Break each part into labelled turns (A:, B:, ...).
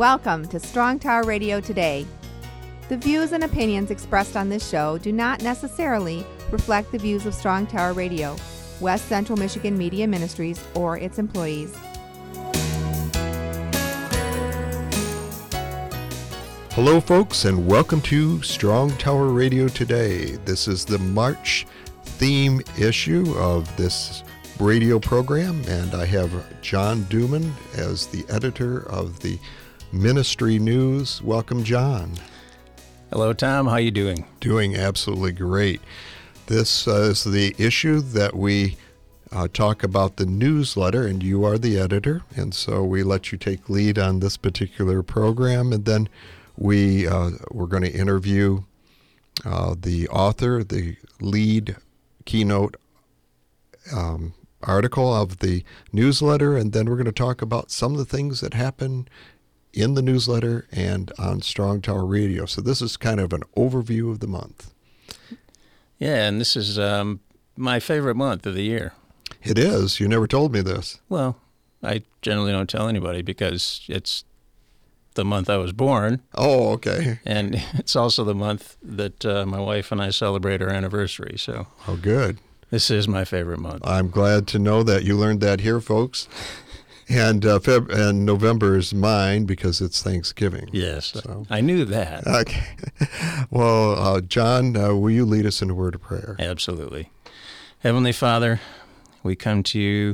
A: Welcome to Strong Tower Radio Today. The views and opinions expressed on this show do not necessarily reflect the views of Strong Tower Radio, West Central Michigan Media Ministries, or its employees.
B: Hello, folks, and welcome to Strong Tower Radio Today. This is the March theme issue of this radio program, and I have John Duman as the editor of the Ministry News. Welcome, John.
C: Hello, Tom. How you doing?
B: Doing absolutely great. This is the issue that we talk about the newsletter, and you are the editor, and so we let you take lead on this particular program, and then we're going to interview the author, the lead keynote article of the newsletter, and then we're going to talk about some of the things that happen in the newsletter and on Strong Tower Radio. So this is kind of an overview of the month.
C: Yeah, and this is my favorite month of the year.
B: It is. You never told me this.
C: Well, I generally don't tell anybody because it's the month I was born.
B: Oh, okay.
C: And it's also the month that my wife and I celebrate our anniversary. So,
B: oh, good.
C: This is my favorite month.
B: I'm glad to know that you learned that here, folks. And and November is mine because it's Thanksgiving.
C: Yes,
B: so.
C: I knew that.
B: Okay. Well, John, will you lead us in a word of prayer?
C: Absolutely. Heavenly Father, we come to you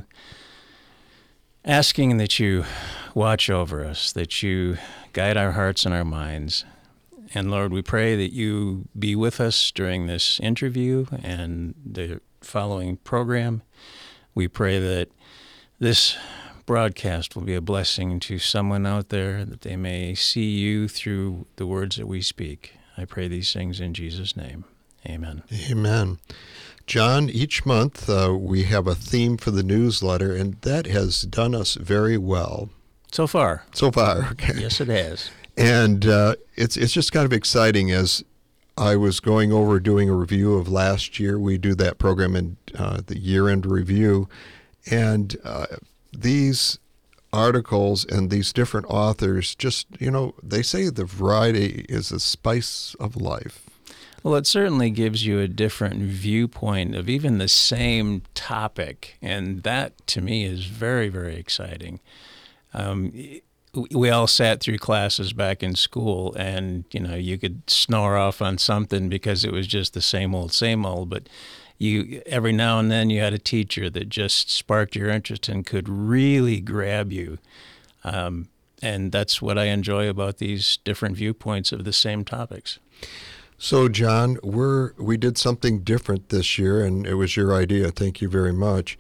C: asking that you watch over us, that you guide our hearts and our minds. And Lord, we pray that you be with us during this interview and the following program. We pray that this broadcast will be a blessing to someone out there, that they may see you through the words that we speak. I pray these things in Jesus' name. Amen.
B: Amen. John, each month we have a theme for the newsletter, and that has done us very well.
C: So far.
B: So far, okay.
C: Yes, it has.
B: And it's just kind of exciting. As I was going over doing a review of last year, we do that program in the year-end review, and these articles and these different authors just, they say the variety is the spice of life.
C: Well, it certainly gives you a different viewpoint of even the same topic, and that, to me, is very, very exciting. We all sat through classes back in school, and, you could snore off on something because it was just the same old, but every now and then you had a teacher that just sparked your interest and could really grab you. And that's what I enjoy about these different viewpoints of the same topics.
B: So, John, we did something different this year, and it was your idea. Thank you very much.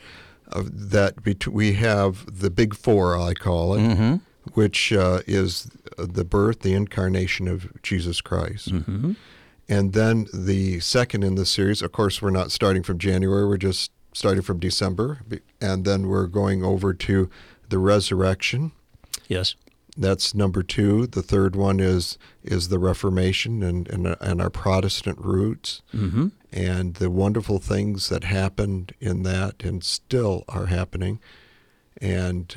B: We have the Big Four, I call it, mm-hmm. which is the birth, the incarnation of Jesus Christ.
C: Mm-hmm.
B: And then the second in the series, of course, we're not starting from January, we're just starting from December. And then we're going over to the resurrection.
C: Yes.
B: That's number 2. The third one is the Reformation and our Protestant roots,
C: mm-hmm.
B: and the wonderful things that happened in that and still are happening. And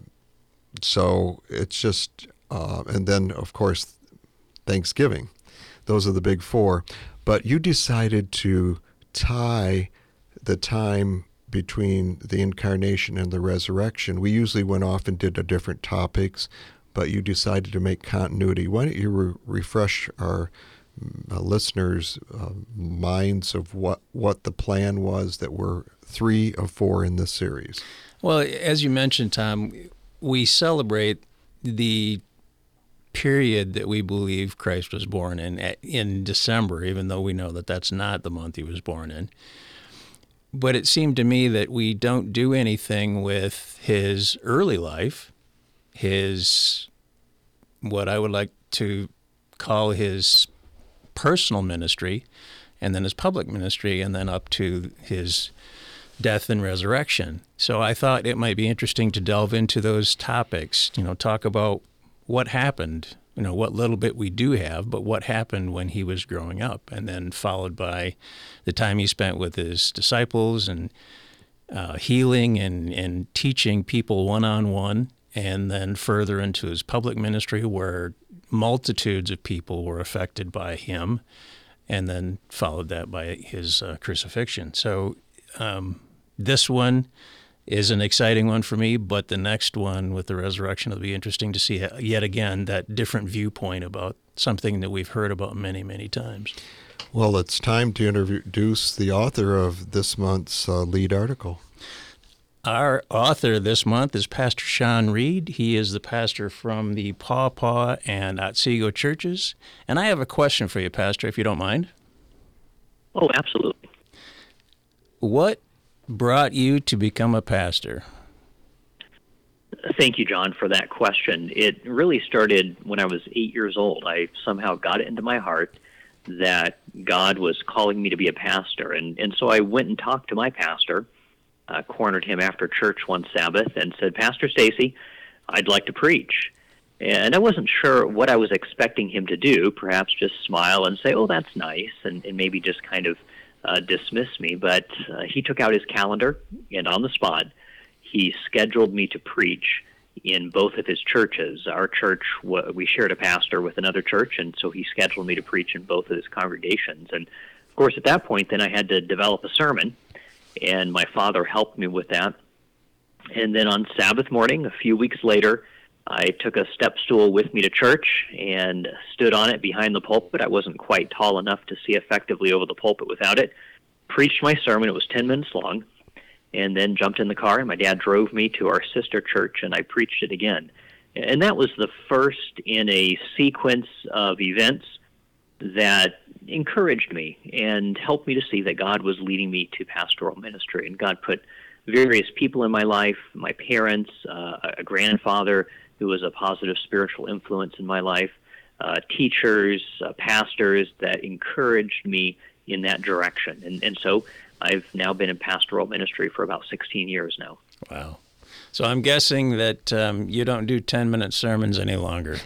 B: so it's just, and then, of course, Thanksgiving. Those are the Big Four. But you decided to tie the time between the incarnation and the resurrection. We usually went off and did different topics, but you decided to make continuity. Why don't you refresh our listeners' minds of what the plan was that were 3 of 4 in this series?
C: Well, as you mentioned, Tom, we celebrate the period that we believe Christ was born in December, even though we know that that's not the month he was born in. But it seemed to me that we don't do anything with his early life, his, what I would like to call his personal ministry, and then his public ministry, and then up to his death and resurrection. So I thought it might be interesting to delve into those topics, talk about what happened, what little bit we do have, but what happened when he was growing up, and then followed by the time he spent with his disciples and healing and teaching people one-on-one, and then further into his public ministry where multitudes of people were affected by him, and then followed that by his crucifixion. So this one is an exciting one for me, but the next one with the resurrection will be interesting to see yet again that different viewpoint about something that we've heard about many, many times.
B: Well, it's time to introduce the author of this month's lead article.
C: Our author this month is Pastor Sean Reed. He is the pastor from the Paw Paw and Otsego churches. And I have a question for you, Pastor, if you don't mind.
D: Oh, absolutely.
C: What brought you to become a pastor?
D: Thank you, John, for that question. It really started when I was 8 years old. I somehow got it into my heart that God was calling me to be a pastor. And so I went and talked to my pastor, cornered him after church one Sabbath, and said, Pastor Stacy, I'd like to preach. And I wasn't sure what I was expecting him to do, perhaps just smile and say, oh, that's nice, and maybe just kind of dismiss me. But he took out his calendar, and on the spot, he scheduled me to preach in both of his churches. Our church, we shared a pastor with another church, and so he scheduled me to preach in both of his congregations. And, of course, at that point, then I had to develop a sermon, and my father helped me with that. And then on Sabbath morning, a few weeks later, I took a step stool with me to church and stood on it behind the pulpit. I wasn't quite tall enough to see effectively over the pulpit without it. Preached my sermon. It was 10 minutes long. And then jumped in the car, and my dad drove me to our sister church, and I preached it again. And that was the first in a sequence of events that encouraged me and helped me to see that God was leading me to pastoral ministry. And God put various people in my life, my parents, a grandfather who was a positive spiritual influence in my life, teachers, pastors that encouraged me in that direction. And so I've now been in pastoral ministry for about 16 years now.
C: Wow. So I'm guessing that you don't do 10-minute sermons any longer.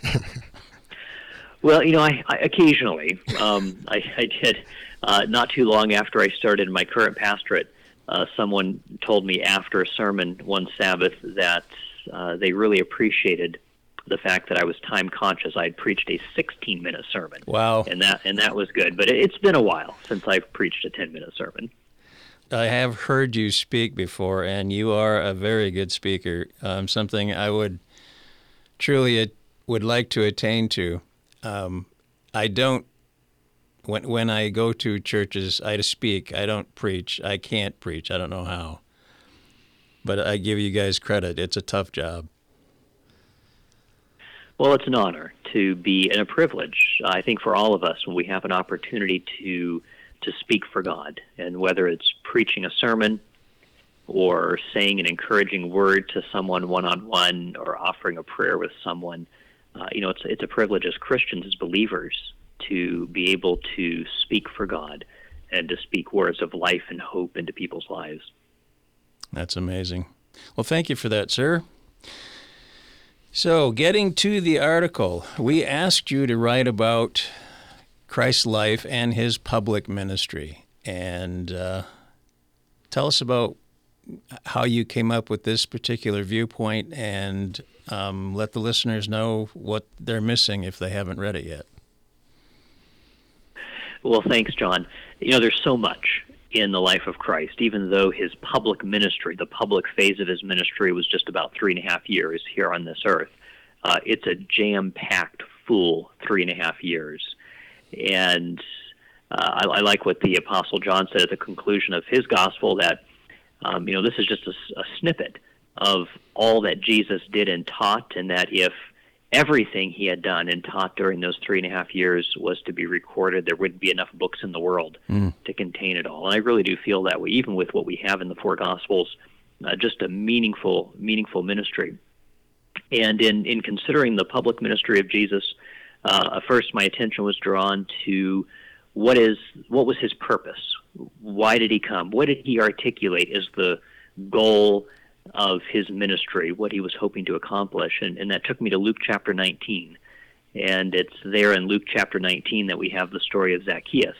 D: Well, I occasionally, I did. Not too long after I started my current pastorate, someone told me after a sermon one Sabbath that they really appreciated the fact that I was time conscious. I had preached a 16-minute sermon.
C: Wow.
D: And that was good. But it's been a while since I've preached a 10-minute sermon.
C: I have heard you speak before, and you are a very good speaker, something I would truly would like to attain to. I don't, when I go to churches, I speak. I don't preach. I can't preach. I don't know how. But I give you guys credit. It's a tough job.
D: Well, it's an honor to be and a privilege, I think, for all of us when we have an opportunity to speak for God. And whether it's preaching a sermon or saying an encouraging word to someone one-on-one or offering a prayer with someone, it's a privilege as Christians, as believers, to be able to speak for God and to speak words of life and hope into people's lives.
C: That's amazing. Well, thank you for that, sir. So, getting to the article, we asked you to write about Christ's life and his public ministry. And tell us about how you came up with this particular viewpoint, and let the listeners know what they're missing if they haven't read it yet.
D: Well, thanks, John. There's so much in the life of Christ, even though his public ministry, the public phase of his ministry, was just about 3.5 years here on this earth. It's a jam-packed, full 3.5 years. And I like what the Apostle John said at the conclusion of his gospel, that this is just a snippet of all that Jesus did and taught, and that if everything he had done and taught during those 3.5 years was to be recorded, there wouldn't be enough books in the world to contain it all. And I really do feel that way, even with what we have in the four Gospels, just a meaningful ministry. And in considering the public ministry of Jesus, first my attention was drawn to what was his purpose? Why did he come? What did he articulate as the goal of his ministry, what he was hoping to accomplish? And that took me to Luke chapter 19. And it's there in Luke chapter 19 that we have the story of Zacchaeus.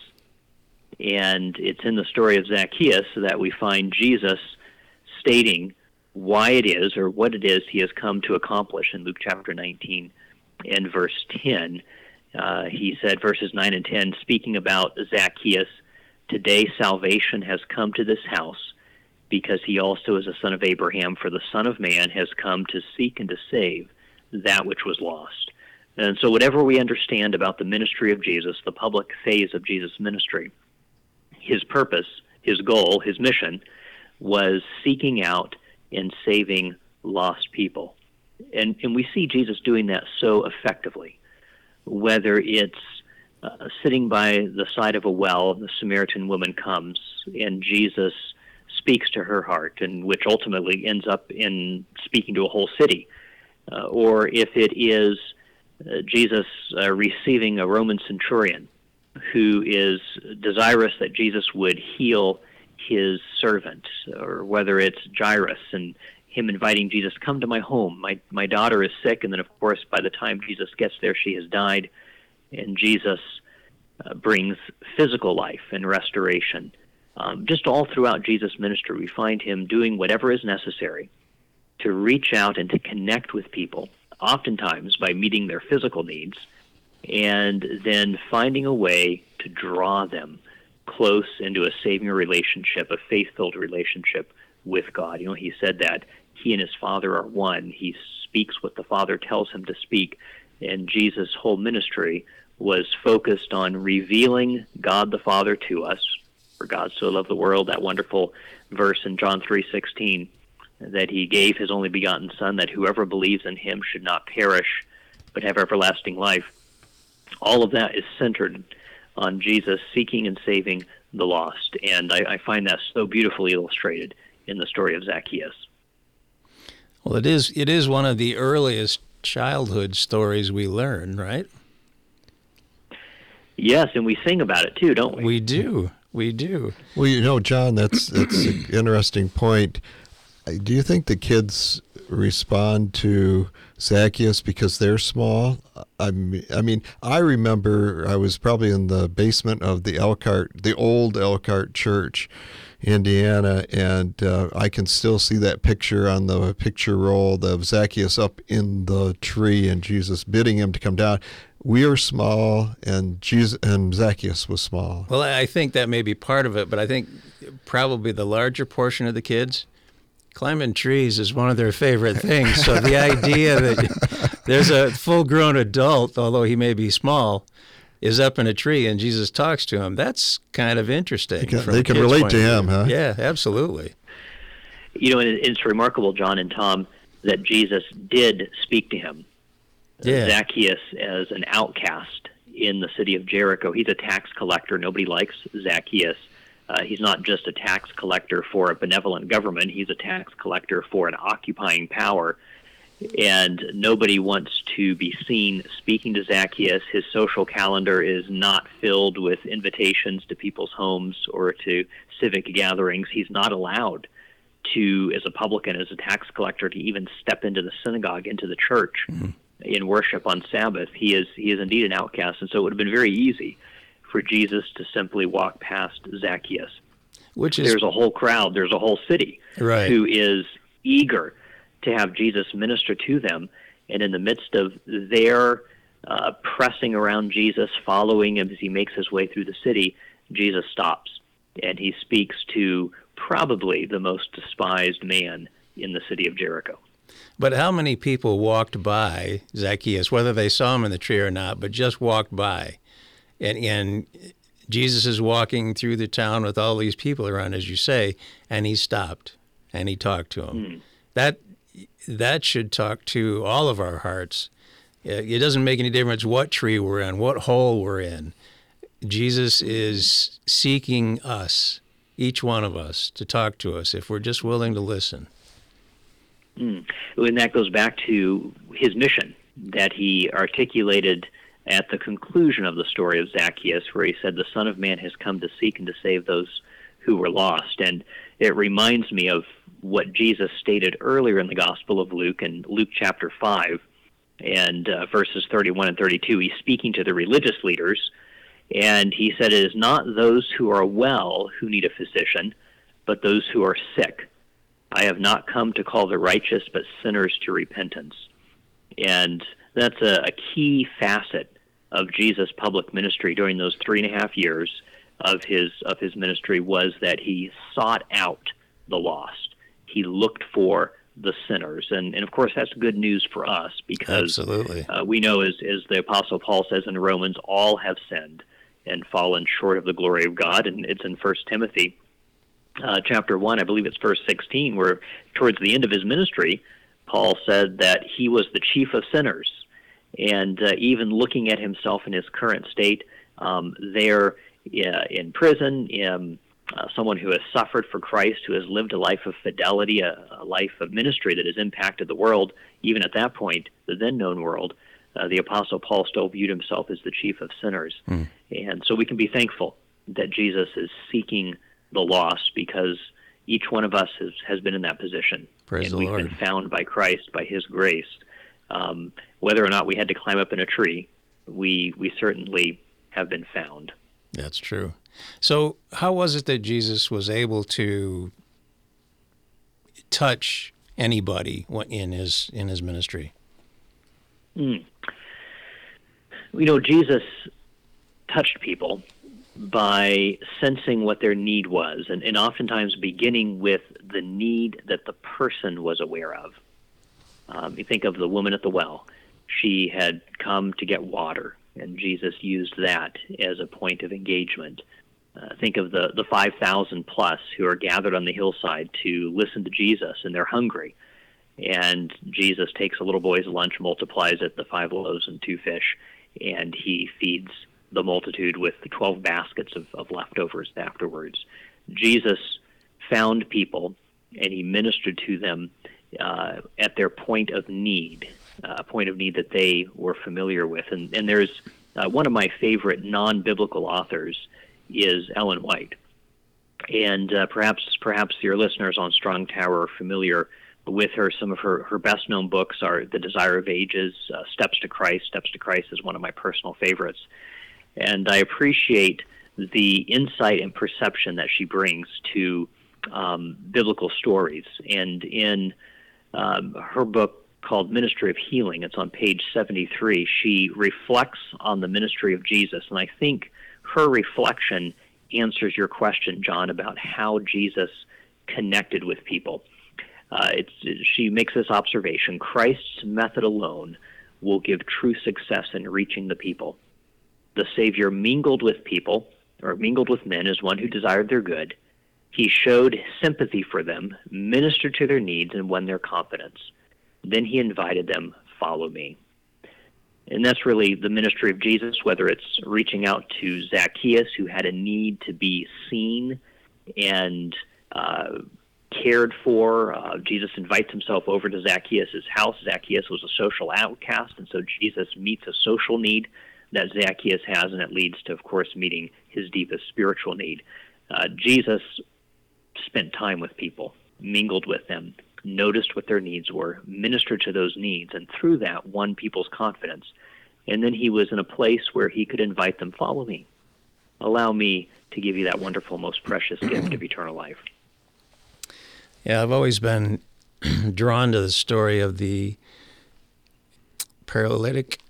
D: And it's in the story of Zacchaeus that we find Jesus stating why it is or what it is he has come to accomplish in Luke chapter 19 and verse 10. He said, verses 9 and 10, speaking about Zacchaeus, "Today salvation has come to this house, because he also is a son of Abraham, for the Son of Man has come to seek and to save that which was lost." And so whatever we understand about the ministry of Jesus, the public phase of Jesus' ministry, his purpose, his goal, his mission was seeking out and saving lost people. And we see Jesus doing that so effectively, whether it's sitting by the side of a well, the Samaritan woman comes, and Jesus speaks to her heart, and which ultimately ends up in speaking to a whole city. Or if it is Jesus receiving a Roman centurion who is desirous that Jesus would heal his servant, or whether it's Jairus and him inviting Jesus, "Come to my home, my daughter is sick," and then of course by the time Jesus gets there she has died, and Jesus brings physical life and restoration. Just all throughout Jesus' ministry we find him doing whatever is necessary to reach out and to connect with people, oftentimes by meeting their physical needs, and then finding a way to draw them close into a saving relationship, a faith-filled relationship with God. He said that he and his Father are one. He speaks what the Father tells him to speak, and Jesus' whole ministry was focused on revealing God the Father to us. For God so loved the world, that wonderful verse in John 3:16, that he gave his only begotten Son, that whoever believes in him should not perish, but have everlasting life. All of that is centered on Jesus seeking and saving the lost, and I find that so beautifully illustrated in the story of Zacchaeus.
C: Well, it is one of the earliest childhood stories we learn, right?
D: Yes, and we sing about it too, don't we?
C: We do.
B: Well, John, that's an interesting point. Do you think the kids respond to Zacchaeus because they're small? I mean, I remember I was probably in the basement of the old Elkhart Church, Indiana, and I can still see that picture on the picture roll of Zacchaeus up in the tree and Jesus bidding him to come down. We are small, and Zacchaeus was small.
C: Well, I think that may be part of it, but I think probably the larger portion of the kids, climbing trees is one of their favorite things. So the idea that there's a full-grown adult, although he may be small, is up in a tree and Jesus talks to him, that's kind of interesting.
B: They can relate to him, huh?
C: Yeah, absolutely.
D: And it's remarkable, John and Tom, that Jesus did speak to him.
C: Yeah.
D: Zacchaeus as an outcast in the city of Jericho. He's a tax collector. Nobody likes Zacchaeus. He's not just a tax collector for a benevolent government. He's a tax collector for an occupying power. And nobody wants to be seen speaking to Zacchaeus. His social calendar is not filled with invitations to people's homes or to civic gatherings. He's not allowed to, as a publican, as a tax collector, to even step into the synagogue, into the church in worship on Sabbath. He is indeed an outcast. And so it would have been very easy for Jesus to simply walk past Zacchaeus. There's a whole crowd, there's a whole city who is eager to have Jesus minister to them. And in the midst of their pressing around Jesus, following him as he makes his way through the city, Jesus stops, and he speaks to probably the most despised man in the city of Jericho.
C: But how many people walked by Zacchaeus, whether they saw him in the tree or not, but just walked by? And Jesus is walking through the town with all these people around, as you say, and he stopped and he talked to them. That should talk to all of our hearts. It doesn't make any difference what tree we're in, what hole we're in. Jesus is seeking us, each one of us, to talk to us if we're just willing to listen.
D: And that goes back to his mission that he articulated at the conclusion of the story of Zacchaeus, where he said, the Son of Man has come to seek and to save those who were lost. And it reminds me of what Jesus stated earlier in the Gospel of Luke, in Luke chapter 5, and verses 31 and 32. He's speaking to the religious leaders, and he said, it is not those who are well who need a physician, but those who are sick. I have not come to call the righteous, but sinners to repentance. And that's a key facet of Jesus' public ministry during those 3.5 years of his ministry, was that he sought out the lost. He looked for the sinners. And of course, that's good news for us, because
C: Absolutely.
D: We know, as the Apostle Paul says in Romans, all have sinned and fallen short of the glory of God. And it's in 1 Timothy chapter 1, I believe it's verse 16, where towards the end of his ministry, Paul said that he was the chief of sinners. And even looking at himself in his current state, there in prison, someone who has suffered for Christ, who has lived a life of fidelity, a life of ministry that has impacted the world, even at that point, the then known world, the Apostle Paul still viewed himself as the chief of sinners. And so we can be thankful that Jesus is seeking the lost, because each one of us has been in that position.
C: Praise
D: and
C: the
D: we've
C: Lord.
D: been found by Christ, by his grace. Whether or not we had to climb up in a tree, we certainly have been found.
C: That's true. So how was it that Jesus was able to touch anybody in his ministry?
D: Jesus touched people by sensing what their need was, and oftentimes beginning with the need that the person was aware of. You think of the woman at the well. She had come to get water, and Jesus used that as a point of engagement. Think of the 5,000 plus who are gathered on the hillside to listen to Jesus, and they're hungry. And Jesus takes a little boy's lunch, multiplies it, the 5 loaves and 2 fish, and he feeds the multitude with the 12 baskets of leftovers afterwards. Jesus found people, and he ministered to them at their point of need, a point of need that they were familiar with. And there's one of my favorite non-biblical authors is Ellen White. And perhaps your listeners on Strong Tower are familiar with her. Some of her best-known books are The Desire of Ages, Steps to Christ. Steps to Christ is one of my personal favorites. And I appreciate the insight and perception that she brings to biblical stories. And in her book called Ministry of Healing, it's on page 73, she reflects on the ministry of Jesus. And I think her reflection answers your question, John, about how Jesus connected with people. She makes this observation: Christ's method alone will give true success in reaching the people. The Savior mingled with people, or mingled with men, as one who desired their good. He showed sympathy for them, ministered to their needs, and won their confidence. Then he invited them, "Follow me." And that's really the ministry of Jesus, whether it's reaching out to Zacchaeus, who had a need to be seen and cared for. Jesus invites himself over to Zacchaeus' house. Zacchaeus was a social outcast, and so Jesus meets a social need that Zacchaeus has, and it leads to, of course, meeting his deepest spiritual need. Jesus spent time with people, mingled with them, noticed what their needs were, ministered to those needs, and through that won people's confidence. And then he was in a place where he could invite them, "Follow me. Allow me to give you that wonderful, most precious gift of eternal life."
C: Yeah, I've always been drawn to the story of the paralytic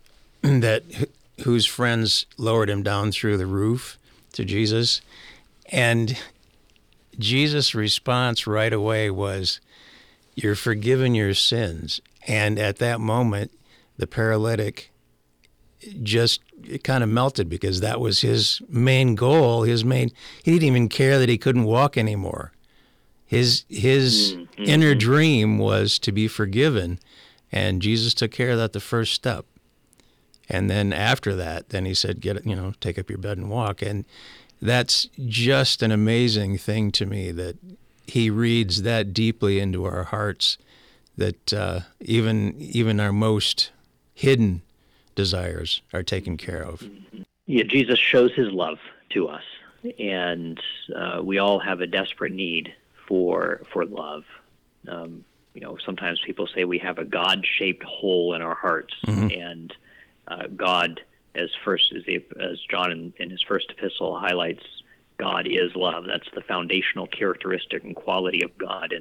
C: whose friends lowered him down through the roof to Jesus. And Jesus' response right away was, "You're forgiven your sins." And at that moment, the paralytic just kind of melted, because that was his main goal. He didn't even care that he couldn't walk anymore. His inner dream was to be forgiven, and Jesus took care of that the first step. And then after that, then he said, take up your bed and walk. And that's just an amazing thing to me, that he reads that deeply into our hearts, that even our most hidden desires are taken care of.
D: Yeah, Jesus shows his love to us, and we all have a desperate need for love. Sometimes people say we have a God-shaped hole in our hearts, and God, as John in his first epistle highlights, God is love. That's the foundational characteristic and quality of God. And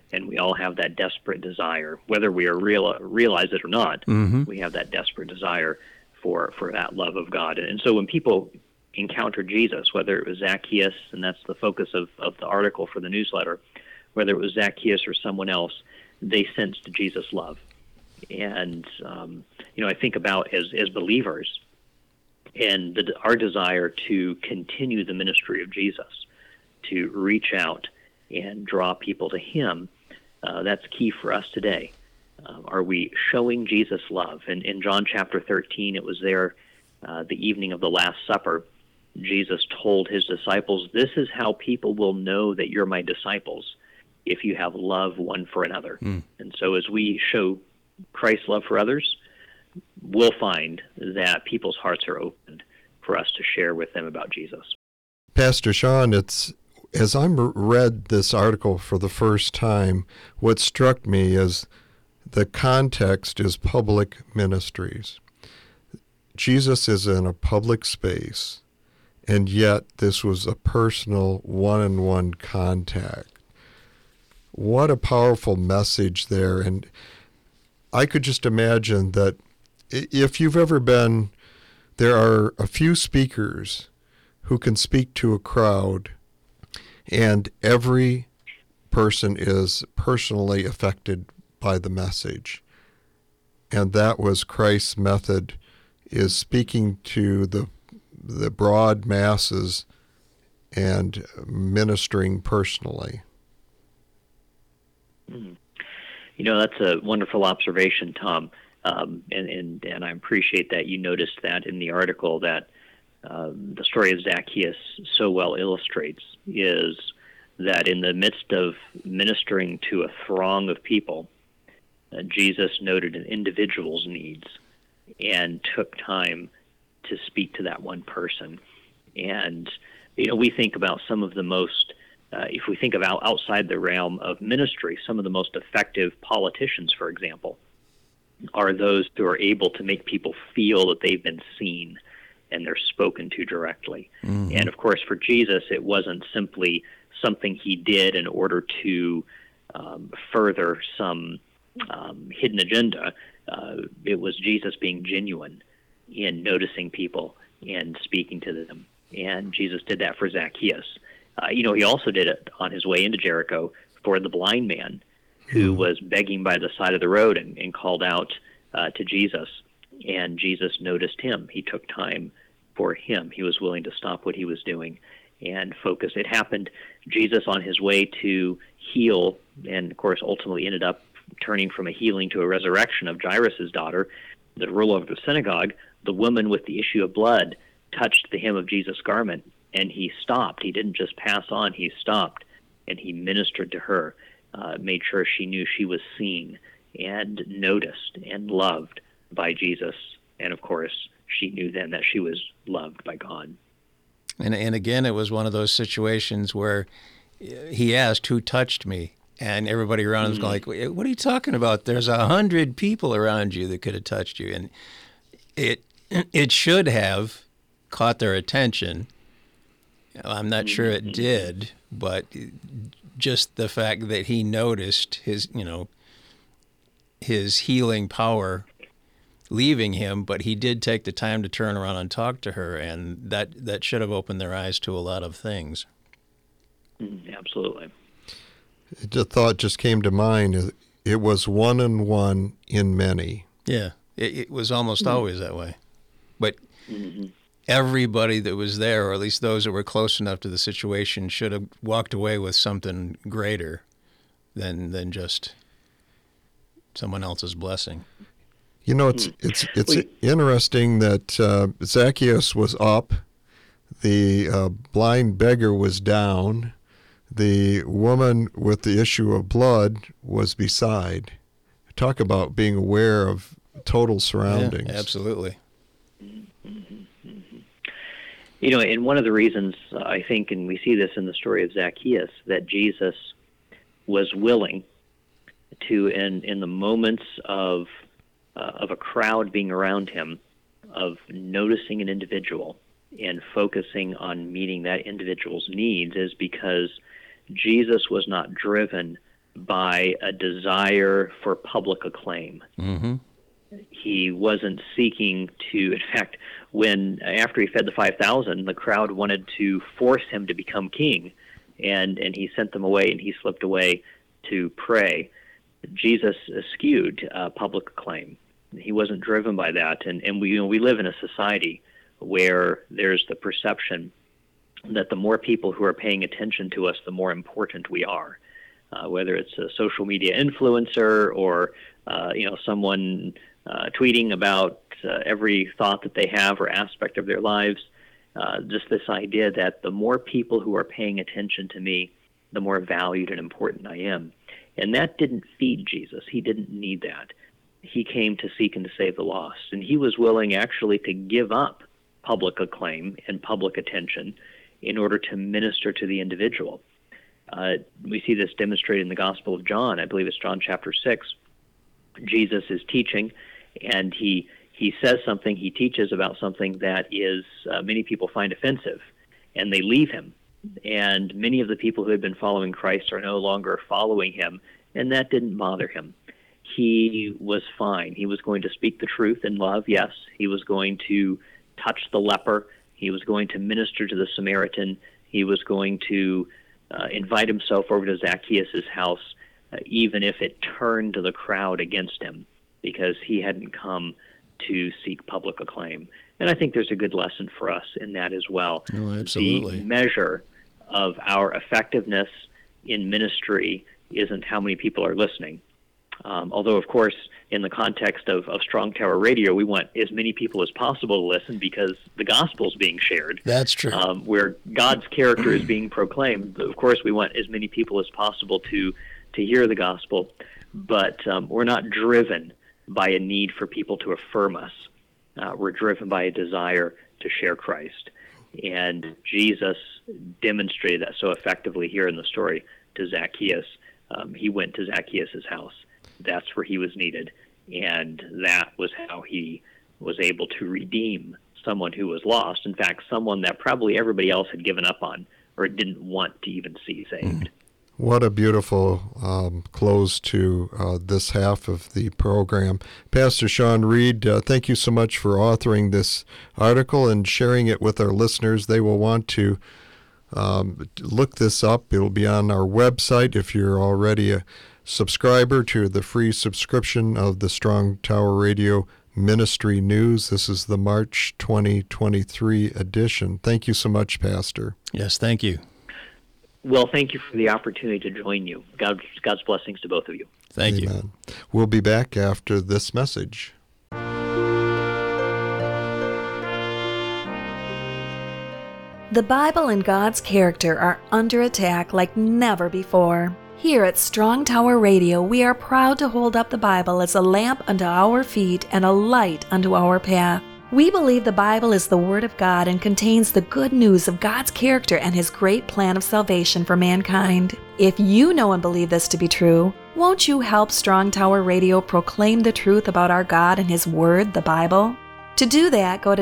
D: And we all have that desperate desire, whether we realize it or not. We have that desperate desire for that love of God. And so when people encounter Jesus, whether it was Zacchaeus, and that's the focus of the article for the newsletter, whether it was Zacchaeus or someone else, they sensed Jesus' love. And, I think about as believers and our desire to continue the ministry of Jesus, to reach out and draw people to him, that's key for us today. Are we showing Jesus love? And in John chapter 13, it was there the evening of the Last Supper, Jesus told his disciples, "This is how people will know that you're my disciples, if you have love one for another." And so as we show Christ's love for others, we'll find that people's hearts are opened for us to share with them about Jesus.
B: Pastor Sean, as I read this article for the first time, what struck me is the context is public ministries. Jesus is in a public space, and yet this was a personal one-on-one contact. What a powerful message there. And I could just imagine that if you've ever been, there are a few speakers who can speak to a crowd, and every person is personally affected by the message. And that was Christ's method, is speaking to the broad masses and ministering personally.
D: That's a wonderful observation, Tom. And I appreciate that you noticed that in the article, that the story of Zacchaeus so well illustrates, is that in the midst of ministering to a throng of people, Jesus noted an individual's needs and took time to speak to that one person. And, we think about some of the most, if we think about outside the realm of ministry, some of the most effective politicians, for example, are those who are able to make people feel that they've been seen and they're spoken to directly. And of course, for Jesus, it wasn't simply something he did in order to further some hidden agenda. It was Jesus being genuine in noticing people and speaking to them. And Jesus did that for Zacchaeus. He also did it on his way into Jericho for the blind man who was begging by the side of the road and called out to Jesus. And Jesus noticed him. He took time for him. He was willing to stop what he was doing and focus. It happened, Jesus on his way to heal, and of course ultimately ended up turning from a healing to a resurrection of Jairus' daughter, the ruler of the synagogue. The woman with the issue of blood touched the hem of Jesus' garment, and he stopped. He didn't just pass on, he stopped, and he ministered to her, made sure she knew she was seen and noticed and loved by Jesus. And of course, she knew then that she was loved by God.
C: And again, it was one of those situations where he asked, "Who touched me?" And everybody around him was going like, "What are you talking about? There's 100 people around you that could have touched you." And it should have caught their attention. I'm not sure it did, but just the fact that he noticed his healing power leaving him, but he did take the time to turn around and talk to her, and that should have opened their eyes to a lot of things.
D: Absolutely.
B: The thought just came to mind. It was one-on-one in many.
C: Yeah, it was almost always that way. But everybody that was there, or at least those that were close enough to the situation, should have walked away with something greater than just someone else's blessing.
B: It's interesting that Zacchaeus was up, the blind beggar was down, the woman with the issue of blood was beside. Talk about being aware of total surroundings.
C: Yeah, absolutely.
D: And one of the reasons I think, and we see this in the story of Zacchaeus, that Jesus was willing to, in the moments of a crowd being around him, of noticing an individual and focusing on meeting that individual's needs, is because Jesus was not driven by a desire for public acclaim.
C: Mm-hmm.
D: He wasn't seeking to, in fact, after he fed the 5,000, the crowd wanted to force him to become king, and he sent them away, and he slipped away to pray. Jesus eschewed public acclaim. He wasn't driven by that, and we live in a society where there's the perception that the more people who are paying attention to us, the more important we are. Whether it's a social media influencer or someone tweeting about every thought that they have or aspect of their lives, just this idea that the more people who are paying attention to me, the more valued and important I am. And that didn't feed Jesus. He didn't need that. He came to seek and to save the lost, and he was willing actually to give up public acclaim and public attention in order to minister to the individual. We see this demonstrated in the Gospel of John. I believe it's John chapter 6. Jesus is teaching, and he says something, he teaches about something that is many people find offensive, and they leave him. And many of the people who had been following Christ are no longer following him, and that didn't bother him. He was fine. He was going to speak the truth in love, yes. He was going to touch the leper. He was going to minister to the Samaritan. He was going to invite himself over to Zacchaeus' house, even if it turned the crowd against him, because he hadn't come to seek public acclaim. And I think there's a good lesson for us in that as well.
C: Oh, absolutely.
D: The measure of our effectiveness in ministry isn't how many people are listening. Although, of course, in the context of Strong Tower Radio, we want as many people as possible to listen because the gospel's being shared.
C: That's true.
D: Where God's character is being proclaimed, of course, we want as many people as possible to hear the gospel. But we're not driven by a need for people to affirm us. We're driven by a desire to share Christ. And Jesus demonstrated that so effectively here in the story to Zacchaeus. He went to Zacchaeus' house. That's where he was needed. And that was how he was able to redeem someone who was lost. In fact, someone that probably everybody else had given up on or didn't want to even see saved.
B: What a beautiful close to this half of the program. Pastor Sean Reed, thank you so much for authoring this article and sharing it with our listeners. They will want to look this up. It'll be on our website if you're already a subscriber to the free subscription of the Strong Tower Radio Ministry News. This is the March 2023 edition. Thank you so much, Pastor.
C: Yes, thank you.
D: Well, thank you for the opportunity to join you. God's blessings to both of you.
C: Thank you.
B: Amen. We'll be back after this message.
E: The Bible and God's character are under attack like never before. Here at Strong Tower Radio, we are proud to hold up the Bible as a lamp unto our feet and a light unto our path. We believe the Bible is the Word of God and contains the good news of God's character and His great plan of salvation for mankind. If you know and believe this to be true, won't you help Strong Tower Radio proclaim the truth about our God and His Word, the Bible? To do that, go to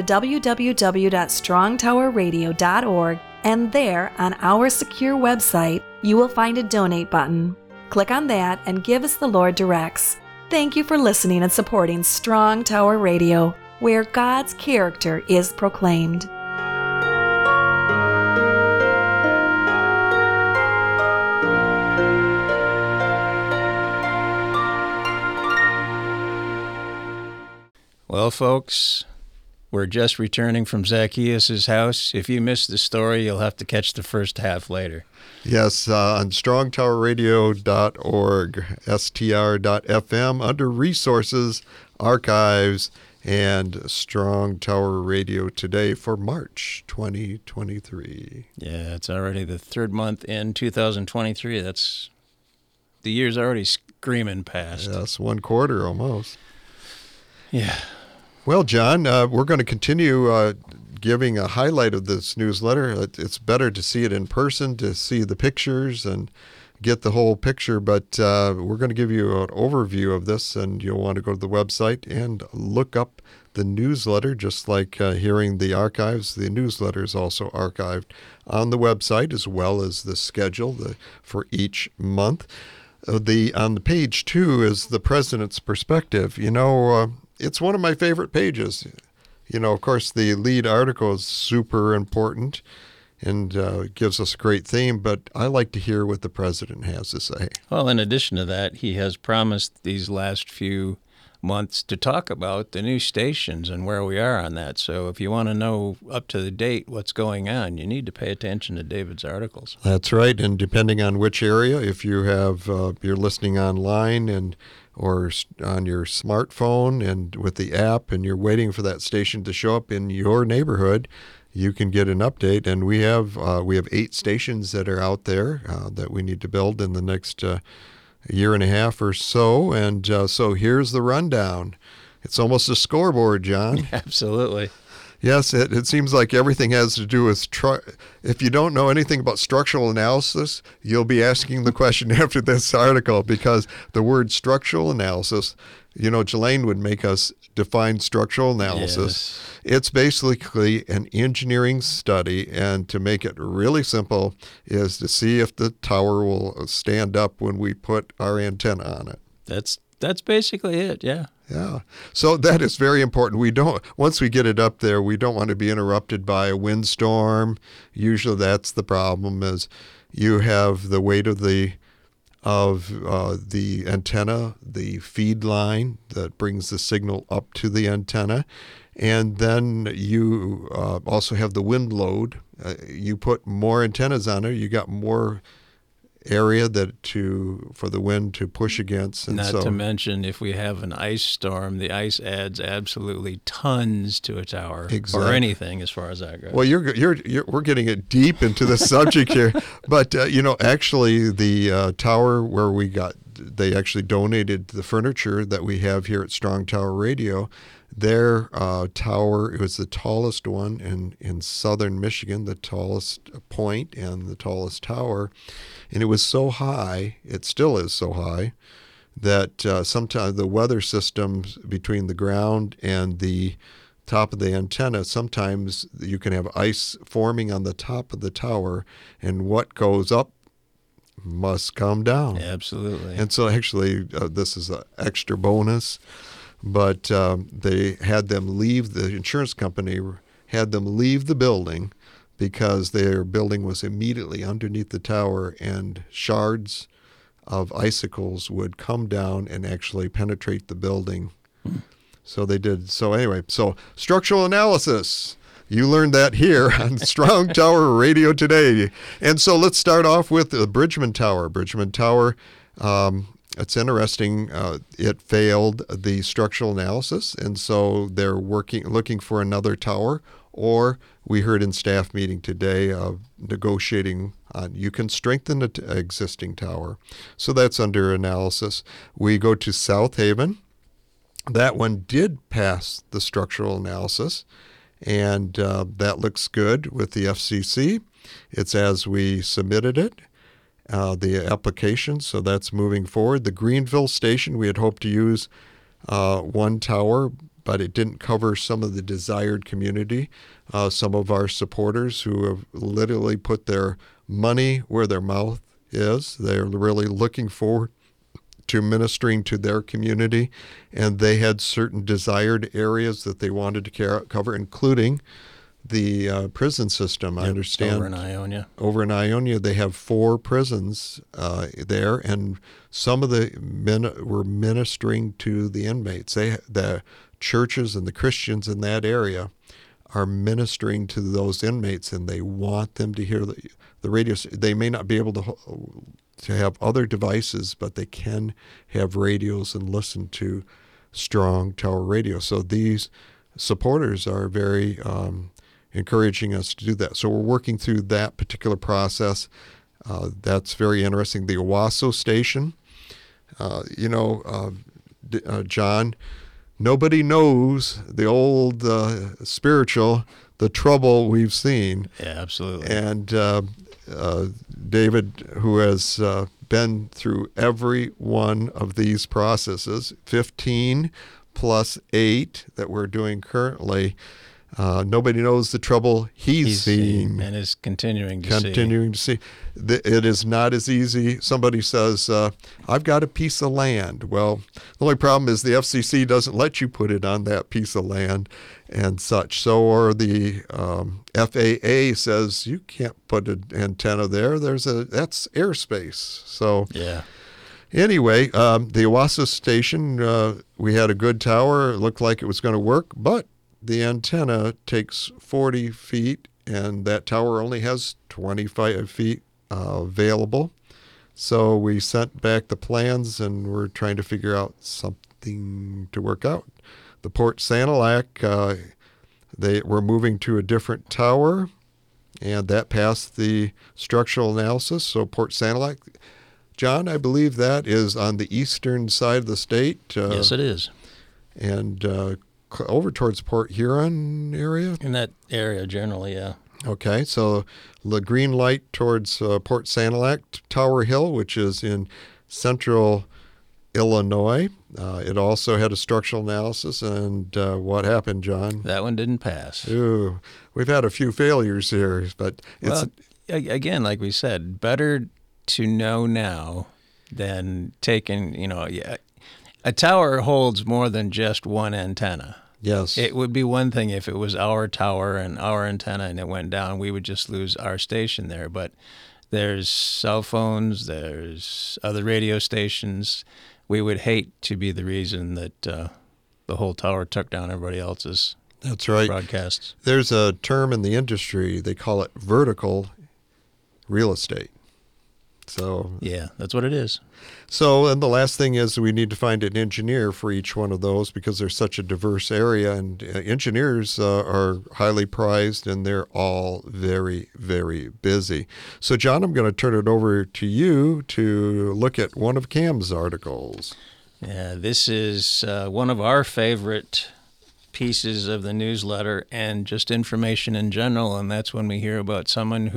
E: www.strongtowerradio.org, and there, on our secure website, you will find a donate button. Click on that and give as the Lord directs. Thank you for listening and supporting Strong Tower Radio, where God's character is proclaimed.
C: Well, folks, we're just returning from Zacchaeus' house. If you missed the story, you'll have to catch the first half later.
B: Yes, on strongtowerradio.org, str.fm, under Resources, Archives, and Strong Tower Radio Today for March 2023.
C: Yeah, it's already the third month in 2023. The year's already screaming past.
B: Yes, one quarter almost.
C: Yeah.
B: Well, John, we're going to continue giving a highlight of this newsletter. It's better to see it in person, to see the pictures and get the whole picture, but we're going to give you an overview of this, and you'll want to go to the website and look up the newsletter, just like hearing the archives. The newsletter is also archived on the website, as well as the schedule for each month. On the page 2 is the president's perspective. It's one of my favorite pages. Of course, the lead article is super important and gives us a great theme, but I like to hear what the president has to say.
C: Well, in addition to that, he has promised these last few months to talk about the new stations and where we are on that. So if you want to know up to the date what's going on, you need to pay attention to David's articles.
B: That's right, and depending on which area, if you have you're listening online or on your smartphone and with the app, and you're waiting for that station to show up in your neighborhood, you can get an update. And we have 8 stations that are out there that we need to build in the next year and a half or so. And so here's the rundown. It's almost a scoreboard, John.
C: Absolutely.
B: Yes, it seems like everything has to do with if you don't know anything about structural analysis, you'll be asking the question after this article, because the word structural analysis, Jelaine would make us define structural analysis.
C: Yes.
B: It's basically an engineering study, and to make it really simple is to see if the tower will stand up when we put our antenna on it.
C: That's basically it, yeah.
B: Yeah. So that is very important. Once we get it up there, we don't want to be interrupted by a windstorm. Usually that's the problem, is you have the weight of the antenna, the feed line that brings the signal up to the antenna. And then you also have the wind load. You put more antennas on there, you got more area for the wind to push against. And
C: Not to mention, if we have an ice storm, the ice adds absolutely tons to a tower.
B: Exactly.
C: Or anything as far as that goes.
B: Well, we're getting it deep into the subject here, but actually the tower where they actually donated the furniture that we have here at Strong Tower Radio. Their tower, it was the tallest one in southern Michigan, the tallest point and the tallest tower. And it was so high, it still is so high, that sometimes the weather systems between the ground and the top of the antenna, sometimes you can have ice forming on the top of the tower, and what goes up must come down.
C: Absolutely.
B: And so actually, this is an extra bonus. But they had them leave, the insurance company had them leave the building because their building was immediately underneath the tower, and shards of icicles would come down and actually penetrate the building. So they did. So anyway, structural analysis. You learned that here on Strong Tower Radio today. And so let's start off with the Bridgman Tower. Bridgman Tower, it's interesting. It failed the structural analysis, and so they're looking for another tower. Or we heard in staff meeting today of negotiating on you can strengthen the existing tower. So that's under analysis. We go to South Haven. That one did pass the structural analysis, and that looks good with the FCC. It's as we submitted it. The application, so that's moving forward. The Greenville station, we had hoped to use one tower, but it didn't cover some of the desired community. Some of our supporters who have literally put their money where their mouth is. They're really looking forward to ministering to their community, and they had certain desired areas that they wanted to cover, including the prison system. I understand. Over in Ionia, they have 4 prisons there, and some of the men were ministering to the inmates. The churches and the Christians in that area are ministering to those inmates, and they want them to hear the radio. They may not be able to have other devices, but they can have radios and listen to Strong Tower Radio. So these supporters are very encouraging us to do that. So we're working through that particular process. That's very interesting. The Owasso station, John, nobody knows the old spiritual, the trouble we've seen.
C: Yeah, absolutely.
B: And David, who has been through every one of these processes, 15 plus 8 that we're doing currently, Nobody knows the trouble he's seen.
C: And is continuing to
B: see. It is not as easy. Somebody says, I've got a piece of land. Well, the only problem is the FCC doesn't let you put it on that piece of land and such. So, or the FAA says, you can't put an antenna there. That's airspace. So,
C: yeah.
B: Anyway, the Owasso station, we had a good tower. It looked like it was going to work, but the antenna takes 40 feet, and that tower only has 25 feet available. So we sent back the plans, and we're trying to figure out something to work out. The Port Sanilac, they were moving to a different tower, and that passed the structural analysis. So Port Sanilac, John, I believe that is on the eastern side of the state.
C: Yes, it is.
B: And over towards Port Huron area?
C: In that area, generally, yeah.
B: Okay, so the green light towards Port Sanilac, Tower Hill, which is in central Illinois. It also had a structural analysis, and what happened, John?
C: That one didn't pass.
B: Ooh, we've had a few failures here, but it's...
C: Well, again, like we said, better to know now than taking, a tower holds more than just one antenna.
B: Yes.
C: It would be one thing if it was our tower and our antenna and it went down, we would just lose our station there. But there's cell phones, there's other radio stations. We would hate to be the reason that the whole tower took down everybody else's
B: That's right.
C: broadcasts.
B: There's a term in the industry, they call it vertical real estate. So
C: yeah, that's what it is.
B: So, and the last thing is we need to find an engineer for each one of those because there's such a diverse area, and engineers are highly prized, and they're all very, very busy. So, John, I'm going to turn it over to you to look at one of Cam's articles.
C: Yeah, this is one of our favorite pieces of the newsletter and just information in general, and that's when we hear about someone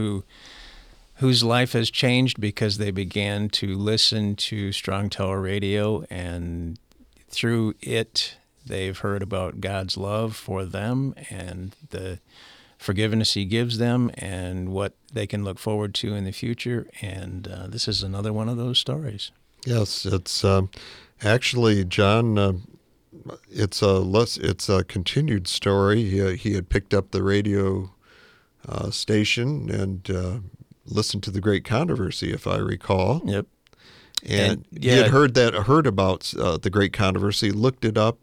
C: whose life has changed because they began to listen to Strong Tower Radio, and through it, they've heard about God's love for them and the forgiveness He gives them and what they can look forward to in the future. And this is another one of those stories.
B: Yes, it's actually, John, it's a continued story. He had picked up the radio station and listened to the Great Controversy, if I recall.
C: Yep.
B: And he had heard about the Great Controversy, looked it up.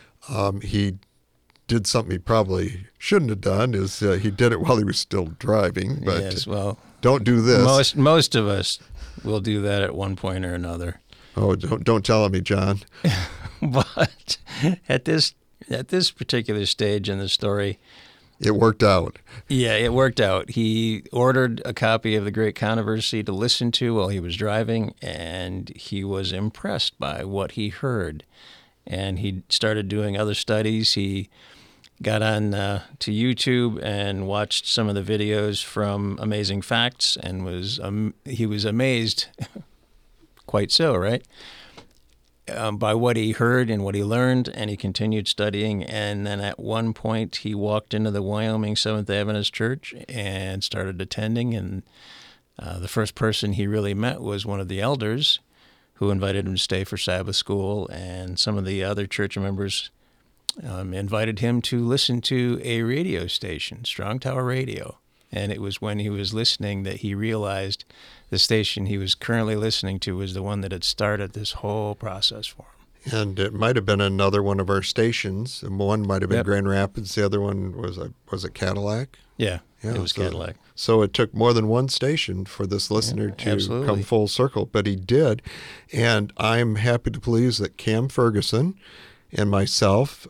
B: He did something he probably shouldn't have done. Is he did it while he was still driving? But
C: yes, well,
B: don't do this.
C: Most of us will do that at one point or another.
B: Oh, don't tell me, John.
C: But at this particular stage in the story,
B: it worked out.
C: Yeah, it worked out. He ordered a copy of The Great Controversy to listen to while he was driving, and he was impressed by what he heard. And he started doing other studies. He got on to YouTube and watched some of the videos from Amazing Facts, and he was amazed, quite so, right? By what he heard and what he learned, and he continued studying. And then at one point, he walked into the Wyoming Seventh Adventist Church and started attending. And the first person he really met was one of the elders, who invited him to stay for Sabbath school. And some of the other church members invited him to listen to a radio station, Strong Tower Radio. And it was when he was listening that he realized the station he was currently listening to was the one that had started this whole process for him.
B: And it might have been another one of our stations. One might have been Grand Rapids. The other one was it Cadillac?
C: Yeah, it was Cadillac.
B: So it took more than one station for this listener to come full circle, but he did. And I'm happy to please that Cam Ferguson and myself,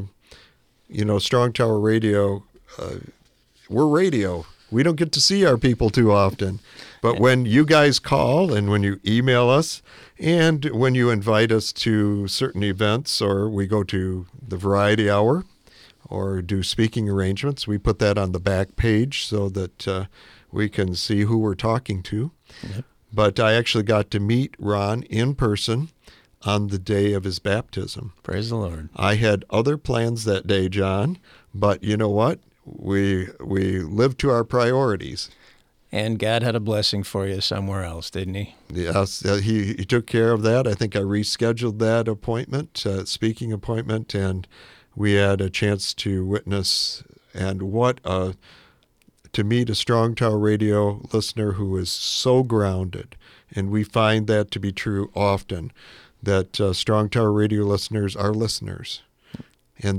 B: Strong Tower Radio, we're radio. We don't get to see our people too often. But when you guys call and when you email us and when you invite us to certain events, or we go to the Variety Hour or do speaking arrangements, we put that on the back page so that we can see who we're talking to. Yep. But I actually got to meet Ron in person on the day of his baptism.
C: Praise the Lord.
B: I had other plans that day, John, But you know what? We live to our priorities.
C: And God had a blessing for you somewhere else, didn't he?
B: Yes, he took care of that. I think I rescheduled that appointment, speaking appointment, and we had a chance to witness. And what to meet a Strong Tower Radio listener who is so grounded, and we find that to be true often, that Strong Tower Radio listeners are listeners, and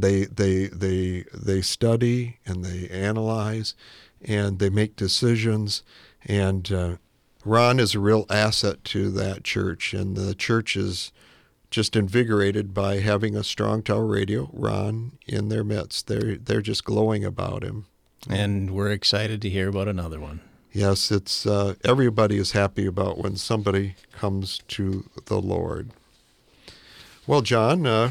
B: they study and they analyze and they make decisions. And Ron is a real asset to that church, and the church is just invigorated by having a Strong Tower Radio, Ron, in their midst. They're just glowing about him.
C: And we're excited to hear about another one.
B: Yes, it's everybody is happy about when somebody comes to the Lord. Well, John,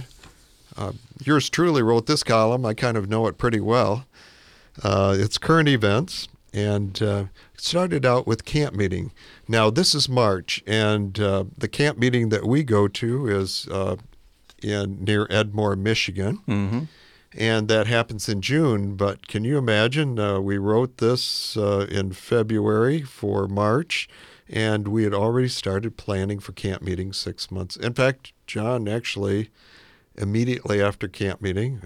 B: yours truly wrote this column. I kind of know it pretty well. It's current events, and it started out with camp meeting. Now, this is March, and the camp meeting that we go to is near Edmore, Michigan.
C: Mm-hmm.
B: And that happens in June, but can you imagine? We wrote this in February for March, and we had already started planning for camp meeting 6 months. In fact, John, actually, immediately after camp meeting,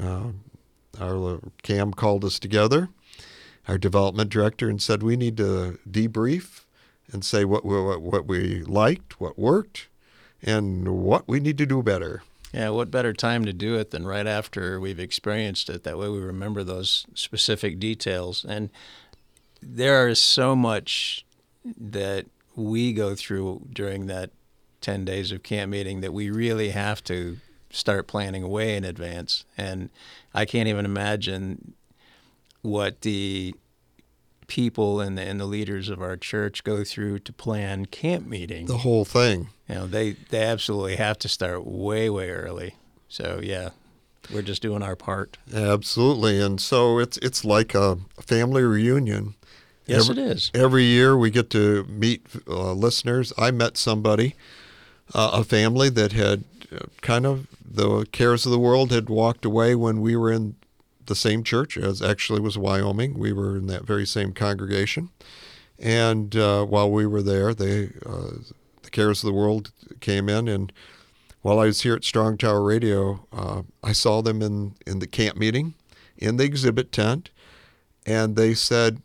B: our Cam called us together, our development director, and said we need to debrief and say what we liked, what worked, and what we need to do better.
C: Yeah, what better time to do it than right after we've experienced it? That way we remember those specific details. And there is so much that we go through during that 10 days of camp meeting that we really have to start planning way in advance. And I can't even imagine what the people and the leaders of our church go through to plan camp meeting.
B: The whole thing.
C: You know, they absolutely have to start way early. So yeah, we're just doing our part.
B: Absolutely, and so it's like a family reunion.
C: Yes, it is.
B: Every year we get to meet listeners. I met somebody, a family that had kind of the cares of the world had walked away when we were in the same church, as actually was Wyoming. We were in that very same congregation. And while we were there, the cares of the world came in. And while I was here at Strong Tower Radio, I saw them in the camp meeting, in the exhibit tent. And they said,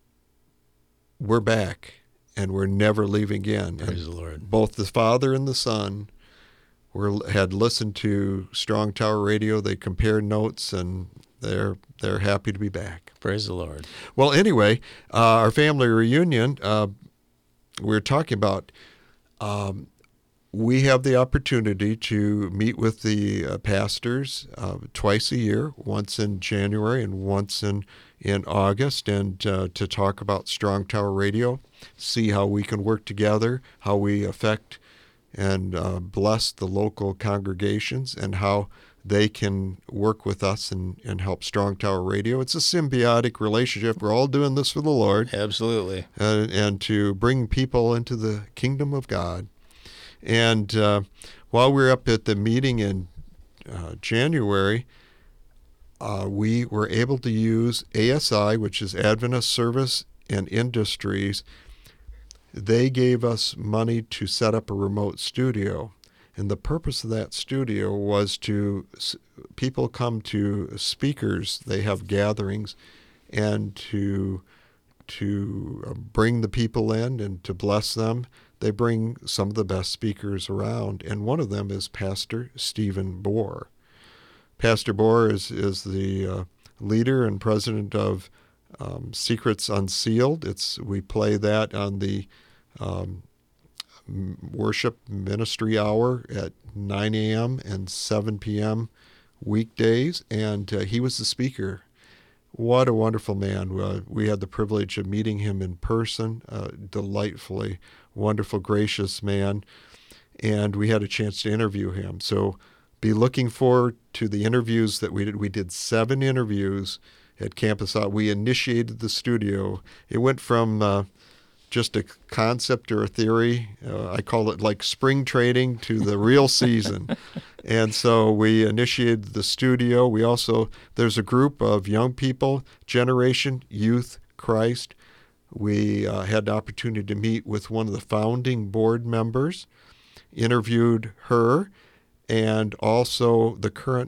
B: "We're back, and we're never leaving again."
C: Praise the Lord.
B: Both the father and the son had listened to Strong Tower Radio. They compared notes, and they're happy to be back.
C: Praise the Lord.
B: Well, anyway, our family reunion, we're talking about, we have the opportunity to meet with the pastors twice a year, once in January and once in August, and to talk about Strong Tower Radio, see how we can work together, how we affect and bless the local congregations, and how they can work with us and help Strong Tower Radio. It's a symbiotic relationship. We're all doing this for the Lord.
C: Absolutely.
B: And to bring people into the kingdom of God. And while we were up at the meeting in January, we were able to use ASI, which is Adventist Service and Industries. They gave us money to set up a remote studio. And the purpose of that studio was people come to speakers, they have gatherings, and to bring the people in and to bless them. They bring some of the best speakers around, and one of them is Pastor Stephen Bohr. Pastor Bohr is the leader and president of Secrets Unsealed. We play that on the worship ministry hour at 9 a.m. and 7 p.m. weekdays, and he was the speaker. What a wonderful man. We had the privilege of meeting him in person, delightfully wonderful, gracious man, and we had a chance to interview him. So be looking forward to the interviews that we did. We did 7 interviews at Campus Out. We initiated the studio. It went from just a concept or a theory. I call it like spring training to the real season. And so we initiated the studio. There's a group of young people, Generation Youth Christ. We had the opportunity to meet with one of the founding board members, interviewed her, and also the current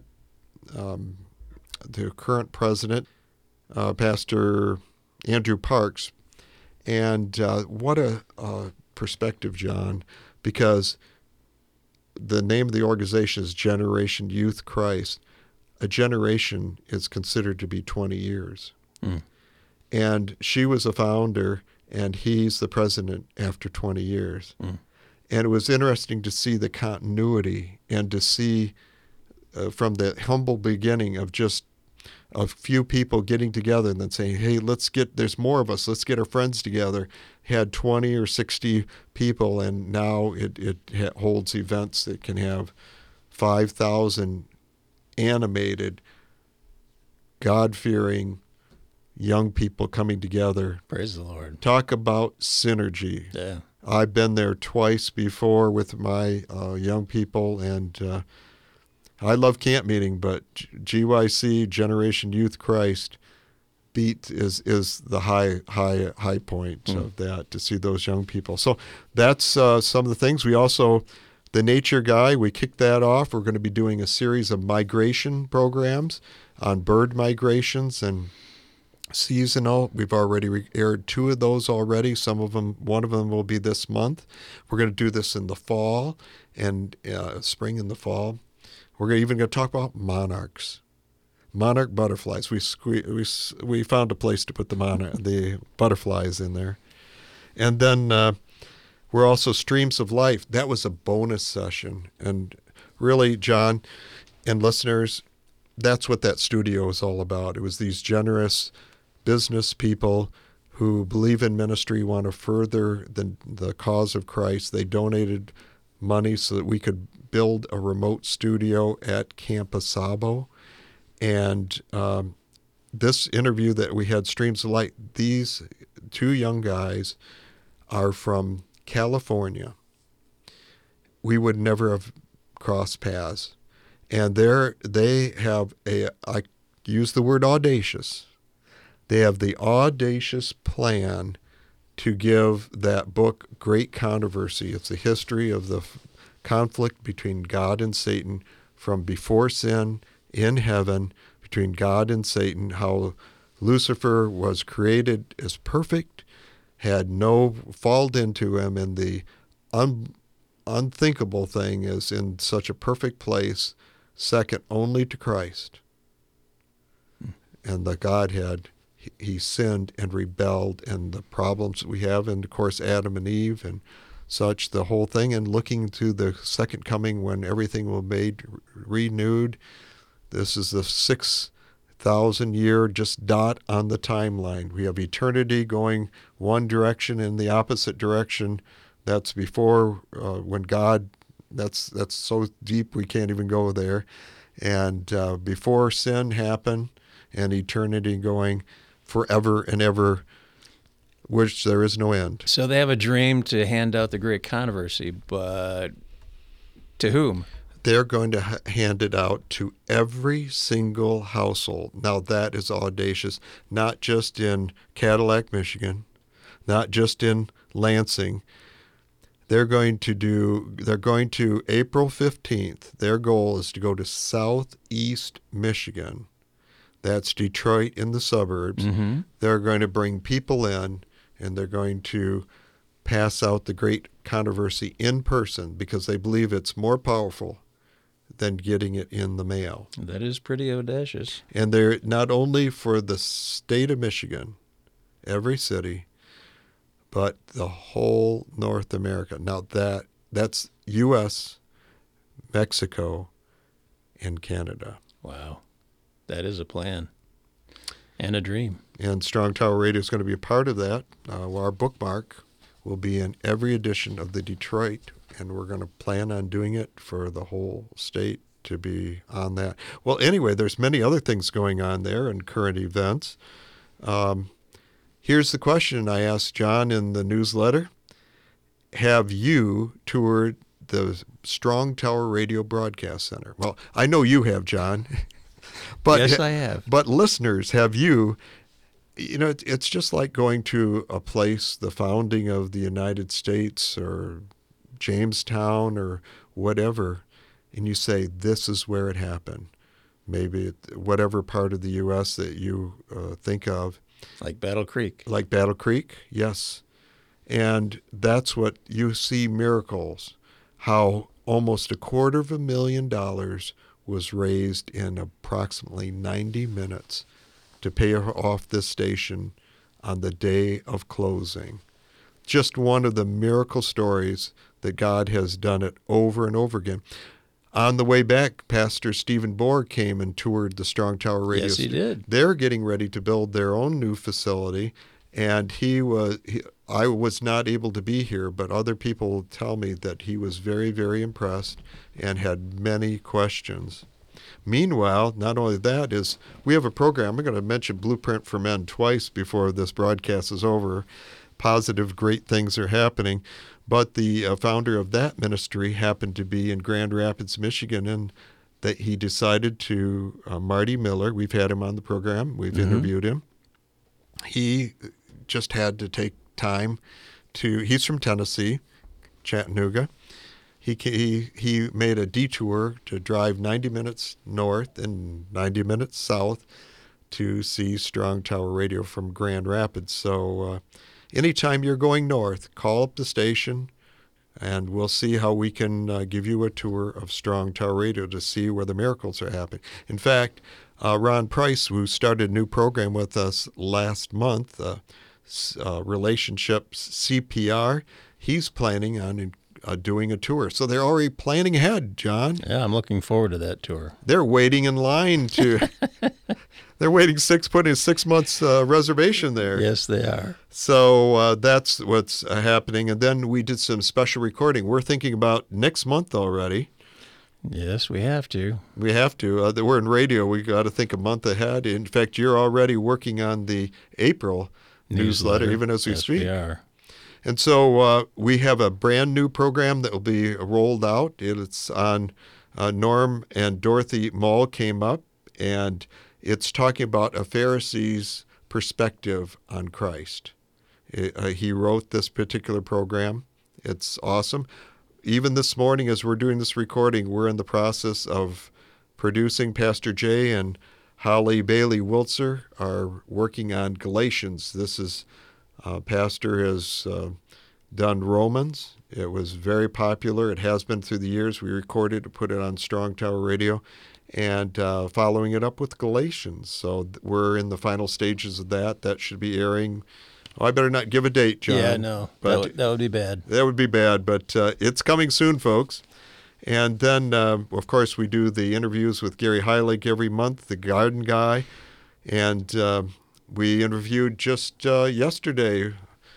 B: president, Pastor Andrew Parks. And what a perspective, John, because the name of the organization is Generation Youth Christ. A generation is considered to be 20 years. And she was a founder, and he's the president after 20 years. And it was interesting to see the continuity and to see from the humble beginning of just a few people getting together and then saying, hey, there's more of us, let's get our friends together. Had 20 or 60 people, and now it holds events that can have 5,000 animated, God-fearing young people coming together.
C: Praise the Lord.
B: Talk about synergy.
C: Yeah.
B: I've been there twice before with my young people, and I love camp meeting, but GYC, Generation Youth Christ, is the high point of that, to see those young people. So that's some of the things. We also, the Nature Guy, we kicked that off. We're going to be doing a series of migration programs on bird migrations and seasonal. We've already aired 2 of those already. One of them will be this month. We're going to do this in the fall and spring and the fall. We're even going to talk about monarch butterflies. We found a place to put the butterflies in there. And then we're also Streams of Life. That was a bonus session. And really, John and listeners, that's what that studio is all about. It was these generous business people who believe in ministry, want to further the cause of Christ. They donated money so that we could build a remote studio at Camp Asabo. And this interview that we had, Streams of Light, these 2 young guys are from California. We would never have crossed paths. And they have I use the word audacious. They have the audacious plan to give that book Great Controversy. It's the history of the conflict between God and Satan from before sin in heaven, between God and Satan, how Lucifer was created as perfect, had no fault into him, and the unthinkable thing is in such a perfect place, second only to Christ. And the Godhead, he sinned and rebelled, and the problems that we have, and of course Adam and Eve and such, the whole thing, and looking to the second coming when everything will be made renewed. This is the 6,000-year just dot on the timeline. We have eternity going one direction and the opposite direction. That's before when God, that's so deep we can't even go there. And before sin happened, and eternity going forever and ever, which there is no end.
C: So they have a dream to hand out the Great Controversy, but to whom?
B: They're going to hand it out to every single household. Now that is audacious, not just in Cadillac, Michigan, not just in Lansing. They're going to April 15th. Their goal is to go to southeast Michigan. That's Detroit in the suburbs. Mm-hmm. They're going to bring people in, and they're going to pass out the Great Controversy in person because they believe it's more powerful than getting it in the mail.
C: That is pretty audacious.
B: And they're not only for the state of Michigan, every city, but the whole North America. Now that's U.S., Mexico, and Canada.
C: Wow. That is a plan and a dream.
B: And Strong Tower Radio is going to be a part of that. Our bookmark will be in every edition of the Detroit, and we're going to plan on doing it for the whole state to be on that. Well, anyway, there's many other things going on there and current events. Here's the question I asked John in the newsletter. Have you toured the Strong Tower Radio Broadcast Center? Well, I know you have, John. But,
C: yes, I have.
B: But listeners, have you? You know, it's just like going to a place, the founding of the United States or Jamestown or whatever, and you say, this is where it happened. Maybe whatever part of the U.S. that you think of.
C: Like Battle Creek.
B: Like Battle Creek, yes. And that's what you see miracles, how almost $250,000 was raised in approximately 90 minutes to pay off this station on the day of closing. Just one of the miracle stories that God has done it over and over again. On the way back, Pastor Stephen Bohr came and toured the Strong Tower Radio.
C: Yes, he did.
B: They're getting ready to build their own new facility, and I was not able to be here, but other people tell me that he was very, very impressed and had many questions. Meanwhile, not only that is, we have a program. I'm going to mention Blueprint for Men twice before this broadcast is over. Positive, great things are happening. But the founder of that ministry happened to be in Grand Rapids, Michigan, and that he decided to, Marty Miller, we've had him on the program, we've interviewed him. He just had to take time he's from Tennessee, Chattanooga. He made a detour to drive 90 minutes north and 90 minutes south to see Strong Tower Radio from Grand Rapids. So anytime you're going north, call up the station, and we'll see how we can give you a tour of Strong Tower Radio to see where the miracles are happening. In fact, Ron Price, who started a new program with us last month, Relationships CPR, he's planning on doing a tour. So they're already planning ahead, John.
C: Yeah, I'm looking forward to that tour.
B: They're waiting in line they're waiting putting a 6 months reservation there.
C: Yes, they are.
B: So that's what's happening. And then we did some special recording. We're thinking about next month already.
C: Yes, we have to.
B: We have to. We're in radio. We got to think a month ahead. In fact, you're already working on the April newsletter even as we speak.
C: Yes, we are.
B: And so we have a brand new program that will be rolled out. It's on Norm and Dorothy Mull came up, and it's talking about a Pharisee's perspective on Christ. He wrote this particular program. It's awesome. Even this morning as we're doing this recording, we're in the process of producing. Pastor Jay and Holly Bailey Wiltzer are working on Galatians. This is Pastor has done Romans. It was very popular. It has been through the years. We recorded to put it on Strong Tower Radio, and following it up with Galatians. So we're in the final stages of that. That should be airing. Oh, I better not give a date, John.
C: Yeah, no,
B: but
C: that would be bad.
B: That would be bad, but it's coming soon, folks. And then, of course, we do the interviews with Gary Heilig every month, the garden guy. And we interviewed just yesterday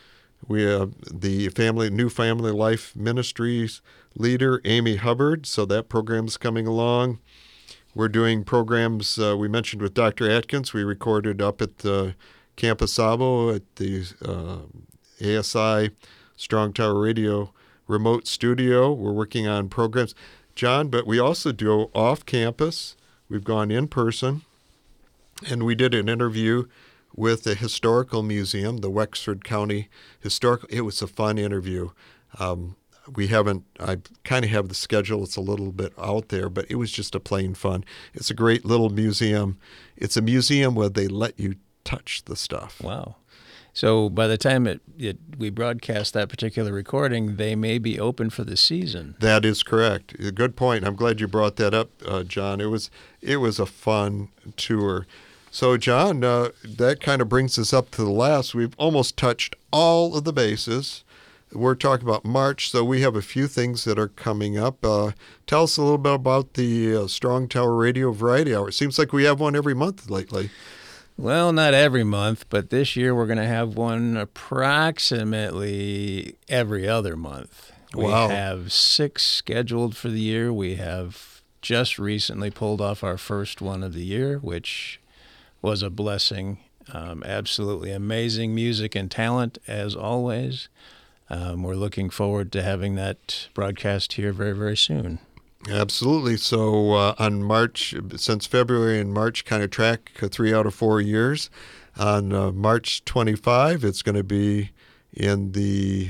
B: the New Family Life Ministries leader, Amy Hubbard. So that program's coming along. We're doing programs we mentioned with Dr. Atkins. We recorded up at the Camp Asabo at the ASI Strong Tower Radio remote studio. We're working on programs, John, but we also do off campus. We've gone in person, and we did an interview with the Historical Museum, the Wexford County Historical. It was a fun interview. I kind of have the schedule. It's a little bit out there, but it was just a plain fun. It's a great little museum. It's a museum where they let you touch the stuff.
C: Wow. So by the time we broadcast that particular recording, they may be open for the season.
B: That is correct. A good point. I'm glad you brought that up, John. It was a fun tour. So, John, that kind of brings us up to the last. We've almost touched all of the bases. We're talking about March, so we have a few things that are coming up. Tell us a little bit about the Strong Tower Radio Variety Hour. It seems like we have one every month lately.
C: Well, not every month, but this year we're going to have one approximately every other month.
B: Wow.
C: We have 6 scheduled for the year. We have just recently pulled off our first one of the year, which was a blessing. Absolutely amazing music and talent, as always. We're looking forward to having that broadcast here very, very soon.
B: Absolutely. So on March, since February and March kind of track 3 out of 4 years, on March 25, it's going to be in the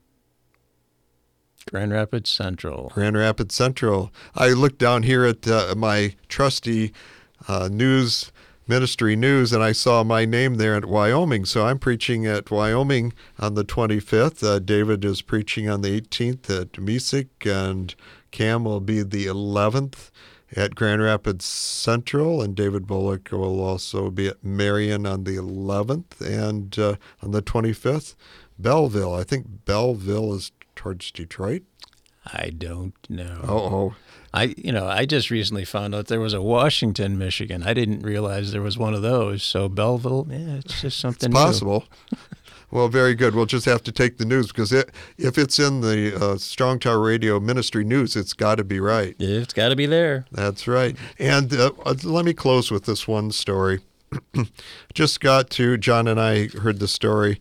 C: Grand Rapids Central.
B: Grand Rapids Central. I looked down here at my trusty ministry news, and I saw my name there at Wyoming. So I'm preaching at Wyoming on the 25th. David is preaching on the 18th at Mesick, and Cam will be the 11th at Grand Rapids Central, and David Bullock will also be at Marion on the 11th, and on the 25th, Belleville. I think Belleville is towards Detroit.
C: I don't know.
B: Oh.
C: I just recently found out there was a Washington, Michigan. I didn't realize there was one of those. So Belleville, it's just something
B: it's possible. Well, very good. We'll just have to take the news, because if it's in the Strong Tower Radio Ministry News, it's got to be right.
C: It's got to be there.
B: That's right. And let me close with this one story. Just got to, John and I heard the story.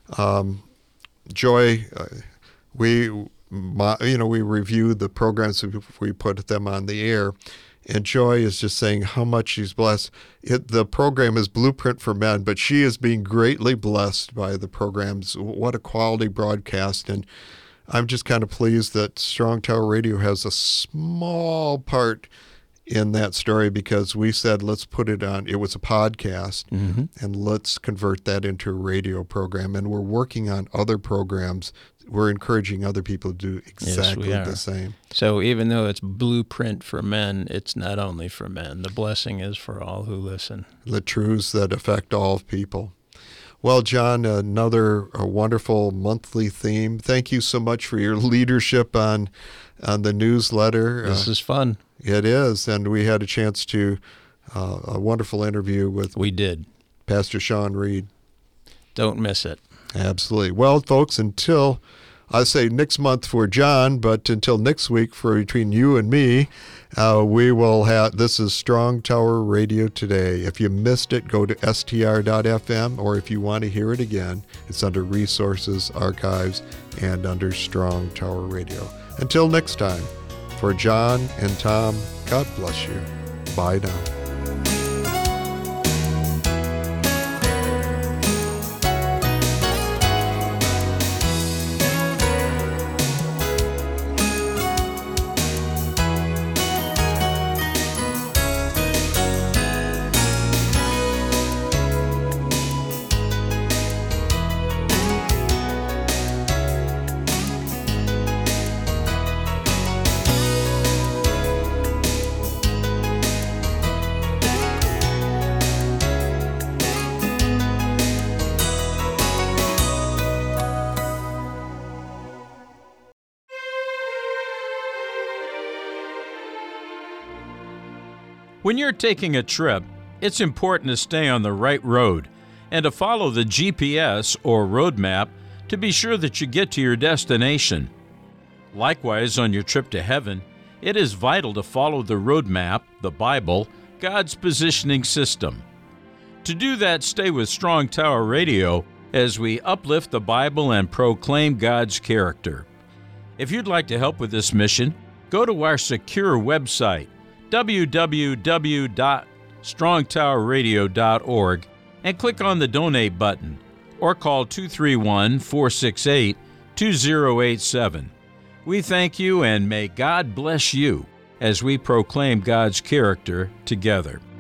B: Joy, we review the programs, we put them on the air, and Joy is just saying how much she's blessed. The program is Blueprint for Men, but she is being greatly blessed by the programs. What a quality broadcast. And I'm just kind of pleased that Strong Tower Radio has a small part in that story, because we said, let's put it on. It was a podcast, and let's convert that into a radio program. And we're working on other programs. We're encouraging other people to do exactly the same.
C: So even though it's Blueprint for Men, it's not only for men. The blessing is for all who listen. The
B: truths that affect all people. Well, John, another wonderful monthly theme. Thank you so much for your leadership on the newsletter.
C: This is fun.
B: It is, and we had a chance to a wonderful interview with Pastor Sean Reed.
C: Don't miss it.
B: Absolutely. Well, folks, until I say next month for John, but until next week for between you and me, we will have, this is Strong Tower Radio Today. If you missed it, go to str.fm, or if you want to hear it again, it's under Resources, Archives, and under Strong Tower Radio. Until next time, for John and Tom, God bless you. Bye now.
F: When you're taking a trip, it's important to stay on the right road and to follow the GPS or road map to be sure that you get to your destination. Likewise, on your trip to heaven, it is vital to follow the road map, the Bible, God's positioning system. To do that, stay with Strong Tower Radio as we uplift the Bible and proclaim God's character. If you'd like to help with this mission, go to our secure website, www.strongtowerradio.org, and click on the Donate button, or call 231-468-2087. We thank you, and may God bless you as we proclaim God's character together.